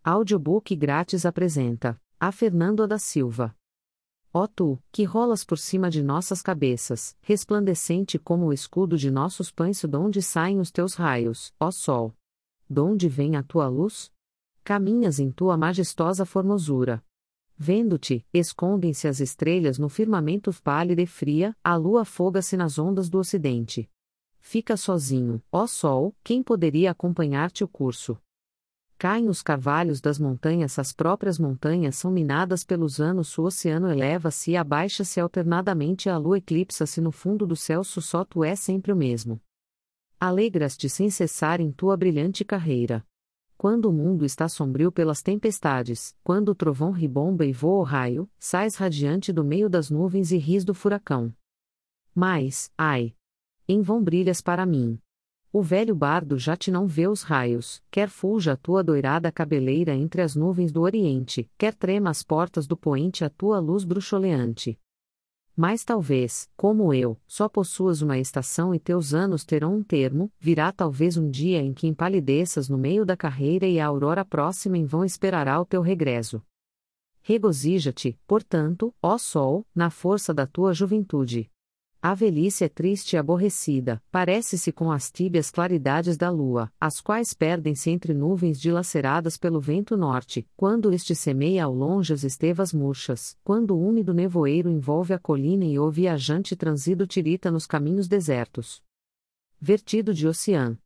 Audiobook grátis apresenta a Fernando da Silva. Ó tu, que rolas por cima de nossas cabeças, resplandecente como o escudo de nossos pães, donde saem os teus raios, ó sol. Donde vem a tua luz? Caminhas em tua majestosa formosura. Vendo-te, escondem-se as estrelas no firmamento pálida e fria, a lua afoga-se nas ondas do ocidente. Fica sozinho, ó sol, quem poderia acompanhar-te o curso? Caem os carvalhos das montanhas, as próprias montanhas são minadas pelos anos, o oceano eleva-se e abaixa-se alternadamente, a lua eclipsa-se no fundo do céu, só tu és sempre o mesmo. Alegras-te sem cessar em tua brilhante carreira. Quando o mundo está sombrio pelas tempestades, quando o trovão ribomba e voa o raio, sais radiante do meio das nuvens e ris do furacão. Mas, ai! Em vão brilhas para mim. O velho bardo já te não vê os raios, quer fulja a tua doirada cabeleira entre as nuvens do oriente, quer trema as portas do poente a tua luz bruxuleante. Mas talvez, como eu, só possuas uma estação e teus anos terão um termo, virá talvez um dia em que empalideças no meio da carreira e a aurora próxima em vão esperará o teu regresso. Regozija-te, portanto, ó sol, na força da tua juventude. A velhice é triste e aborrecida, parece-se com as tíbias claridades da lua, as quais perdem-se entre nuvens dilaceradas pelo vento norte, quando este semeia ao longe as estevas murchas, quando o úmido nevoeiro envolve a colina e o viajante transido tirita nos caminhos desertos. Vertido de oceano.